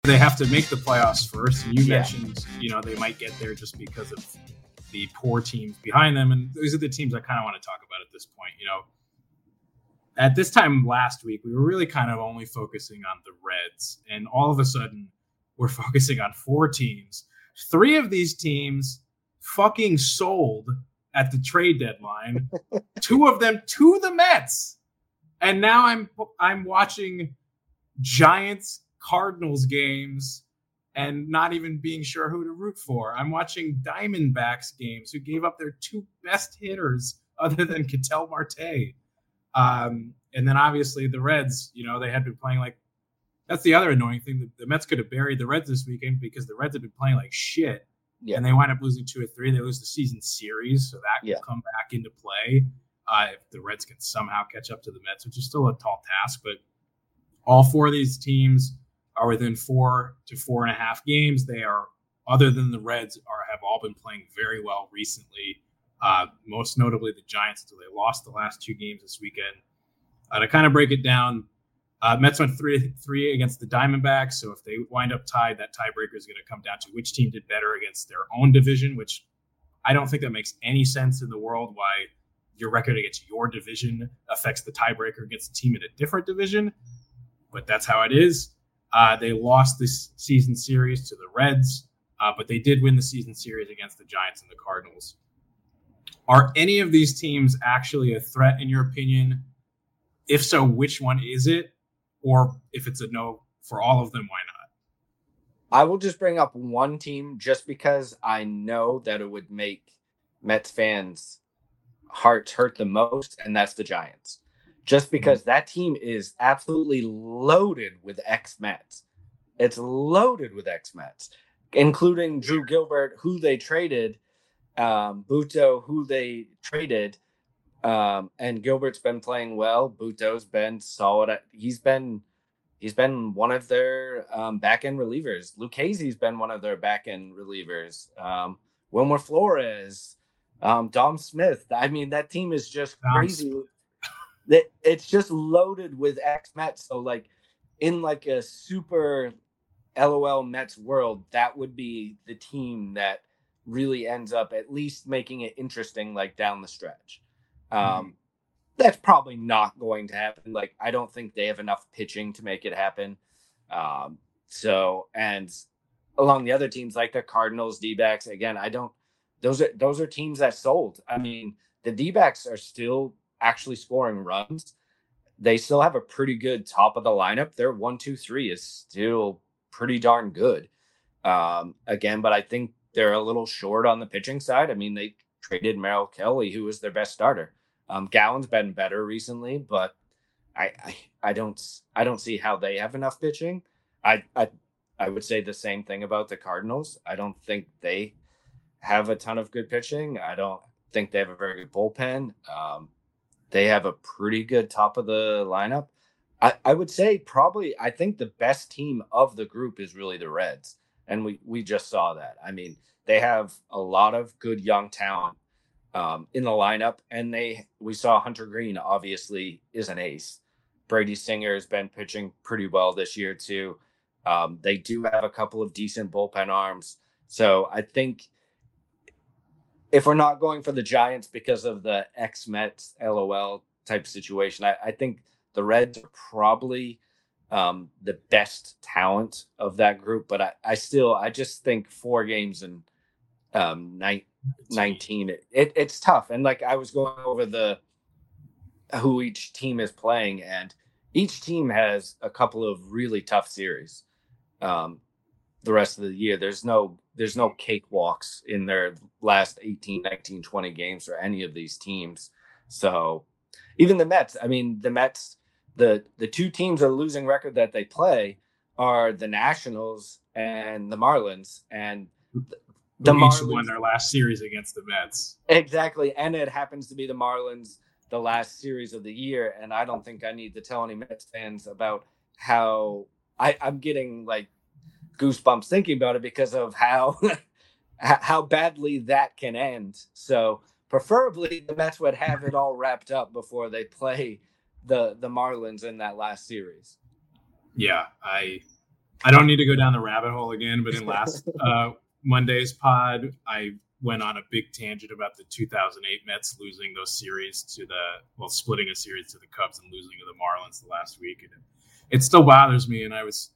they have to make the playoffs first. And you mentioned, they might get there just because of the poor teams behind them. And those are the teams I kind of want to talk about at this point. At this time last week, we were really kind of only focusing on the Reds. And all of a sudden, we're focusing on 4 teams. 3 of these teams fucking sold at the trade deadline. 2 of them to the Mets. And now I'm watching Giants Cardinals games and not even being sure who to root for. I'm watching Diamondbacks games who gave up their 2 best hitters other than Ketel Marte. And then obviously the Reds, they had been playing like, that's the other annoying thing. The Mets could have buried the Reds this weekend because the Reds have been playing like shit. Yeah. And they wind up losing 2 or 3. They lose the season series, so that will come back into play if the Reds can somehow catch up to the Mets, which is still a tall task. But all 4 of these teams are within 4 to 4.5 games. They are, other than the Reds, have all been playing very well recently. Most notably the Giants, until they lost the last 2 games this weekend. To kind of break it down, Mets went 3-3 against the Diamondbacks. So if they wind up tied, that tiebreaker is going to come down to which team did better against their own division, which I don't think that makes any sense in the world why your record against your division affects the tiebreaker against a team in a different division. But that's how it is. They lost this season series to the Reds, but they did win the season series against the Giants and the Cardinals. Are any of these teams actually a threat in your opinion? If so, which one is it? Or if it's a no for all of them, why not? I will just bring up one team just because I know that it would make Mets fans' hearts hurt the most, and that's the Giants. Just because that team is absolutely loaded with ex-Mets. It's loaded with ex-Mets, including Drew Gilbert, who they traded, Buto, who they traded, and Gilbert's been playing well. Buto's been solid. He's been one of their back-end relievers. Lucchese's been one of their back-end relievers. Wilmer Flores, Dom Smith. I mean, that team is just crazy. It's just loaded with ex-Mets. So, like, in like a super LOL Mets world, that would be the team that really ends up at least making it interesting, like down the stretch. That's probably not going to happen. Like, I don't think they have enough pitching to make it happen. And along the other teams, like the Cardinals, D-backs, again, those are teams that sold. I mean, the D-backs are still actually scoring runs. They still have a pretty good top of the lineup. Their 1-2-3 is still pretty darn good. Again, but I think they're a little short on the pitching side. I mean, they traded Merrill Kelly, who was their best starter. Gallen's been better recently, but I don't see how they have enough pitching. I would say the same thing about the Cardinals. I don't think they have a ton of good pitching. I don't think they have a very good bullpen. They have a pretty good top of the lineup. I would say I think the best team of the group is really the Reds. And we just saw that. I mean, they have a lot of good young talent in the lineup. And we saw Hunter Green obviously is an ace. Brady Singer has been pitching pretty well this year too. They do have a couple of decent bullpen arms. So I think if we're not going for the Giants because of the ex-Mets LOL type situation, I think the Reds are probably the best talent of that group. But I just think 4 games in 19, it's tough. And like I was going over who each team is playing, and each team has a couple of really tough series. The rest of the year, there's no cakewalks in their last 18, 19, 20 games for any of these teams. So even the Mets, I mean, the Mets, the 2 teams are losing record that they play are the Nationals and the Marlins, and the Marlins won their last series against the Mets. Exactly. And it happens to be the Marlins, the last series of the year. And I don't think I need to tell any Mets fans about how I'm getting like goosebumps thinking about it because of how badly that can end. So preferably the Mets would have it all wrapped up before they play the Marlins in that last series. Yeah, I don't need to go down the rabbit hole again, but in last Monday's pod, I went on a big tangent about the 2008 Mets losing those series splitting a series to the Cubs and losing to the Marlins the last week. And it still bothers me. And I was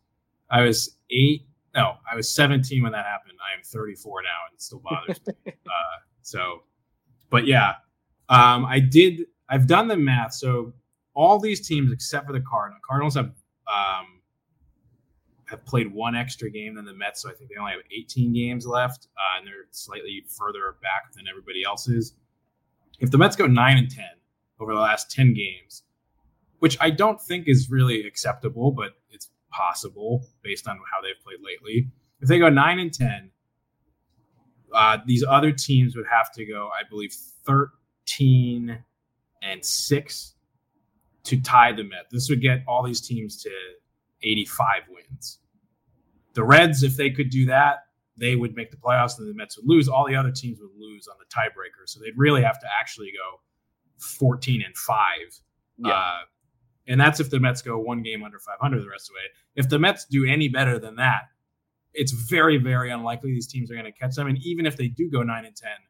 17 when that happened. I am 34 now, and it still bothers me. But yeah, I've done the math. So all these teams except for the Cardinals have played one extra game than the Mets, so I think they only have 18 games left, and they're slightly further back than everybody else is. If the Mets go 9-10 over the last 10 games, which I don't think is really acceptable, but it's possible based on how they've played lately. If they go 9-10, these other teams would have to go, I believe, 13-6 to tie the Mets. This would get all these teams to 85 wins. The Reds, if they could do that, they would make the playoffs, and the Mets would lose. All the other teams would lose on the tiebreaker. So they'd really have to actually go 14-5. Yeah. And that's if the Mets go one game under 500 the rest of the way. If the Mets do any better than that, it's very, very unlikely these teams are going to catch them. And even if they do go 9-10,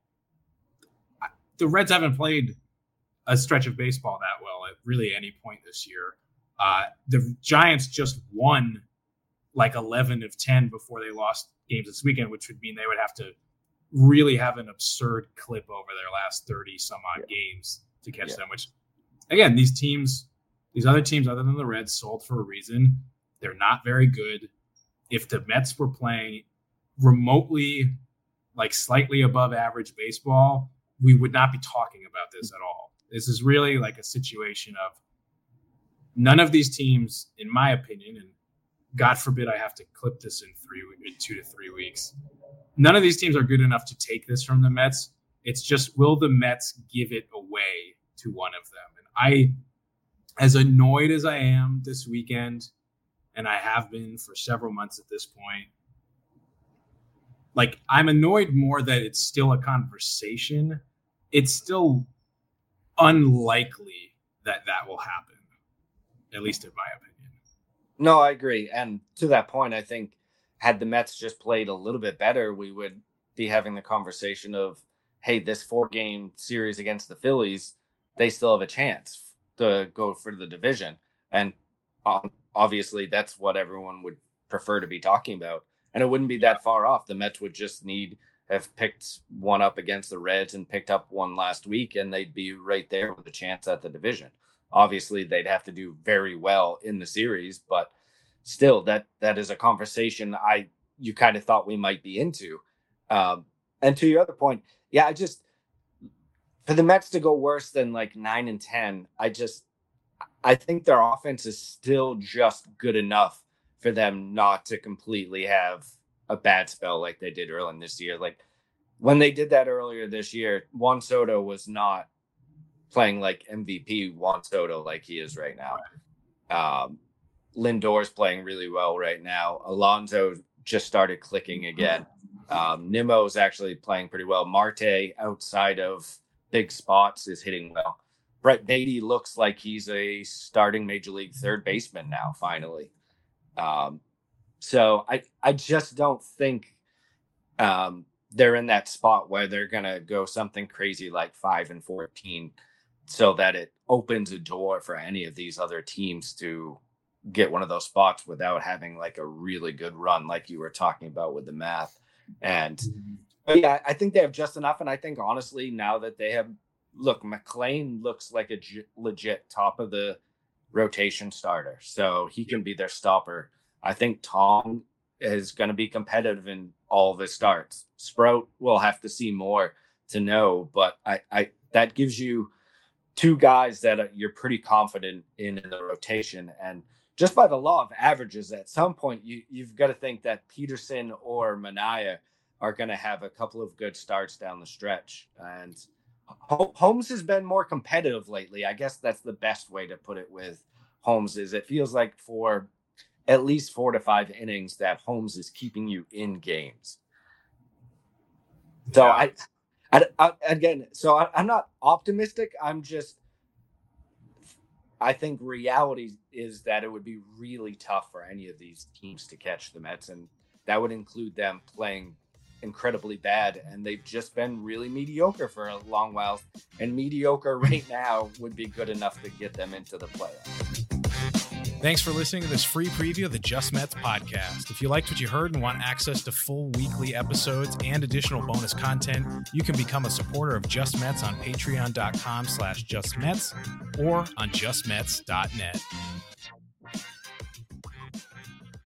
the Reds haven't played a stretch of baseball that well at really any point this year. The Giants just won like 11 of 10 before they lost games this weekend, which would mean they would have to really have an absurd clip over their last 30 some odd games to catch them, which again, these other teams other than the Reds sold for a reason. They're not very good. If the Mets were playing remotely, like slightly above average baseball, we would not be talking about this at all. This is really like a situation of none of these teams, in my opinion, and God forbid I have to clip this in 2 to 3 weeks. None of these teams are good enough to take this from the Mets. It's just, will the Mets give it away to one of them? And as annoyed as I am this weekend, and I have been for several months at this point, like I'm annoyed more that it's still a conversation. It's still unlikely that will happen, at least in my opinion. No, I agree. And to that point, I think had the Mets just played a little bit better, we would be having the conversation of, hey, this 4-game series against the Phillies, they still have a chance to go for the division. And obviously that's what everyone would prefer to be talking about. And it wouldn't be that far off. The Mets would just have picked one up against the Reds and picked up one last week, and they'd be right there with a chance at the division. Obviously, they'd have to do very well in the series, but still, that is a conversation you kind of thought we might be into. And to your other point, for the Mets to go worse than like 9-10, I think their offense is still just good enough for them not to completely have a bad spell like they did early in this year. Like when they did that earlier this year, Juan Soto was not playing like MVP Juan Soto like he is right now. Lindor's playing really well right now. Alonso just started clicking again. Nimmo's actually playing pretty well. Marte, outside of big spots, is hitting well. Brett Baty looks like he's a starting major league third baseman now, finally. So I just don't think they're in that spot where they're going to go something crazy like 5-14 so that it opens a door for any of these other teams to get one of those spots without having like a really good run like you were talking about with the math. And yeah, I think they have just enough. And I think honestly, now that they have, McLean looks like a legit top of the rotation starter. So he can be their stopper. I think Tom is going to be competitive in all of his starts. Sprout will have to see more to know, but I that gives you two guys that you're pretty confident in the rotation. And just by the law of averages, at some point, you've got to think that Peterson or Manaea are going to have a couple of good starts down the stretch. And Holmes has been more competitive lately. I guess that's the best way to put it with Holmes. Is it feels like for at least 4 to 5 innings that Holmes is keeping you in games. So I'm not optimistic. I'm just I think reality is that it would be really tough for any of these teams to catch the Mets, and that would include them playing incredibly bad, and they've just been really mediocre for a long while, and mediocre right now would be good enough to get them into the playoffs. Thanks for listening to this free preview of the Just Mets podcast. If you liked what you heard and want access to full weekly episodes and additional bonus content, you can become a supporter of Just Mets on patreon.com/justmets or on justmets.net.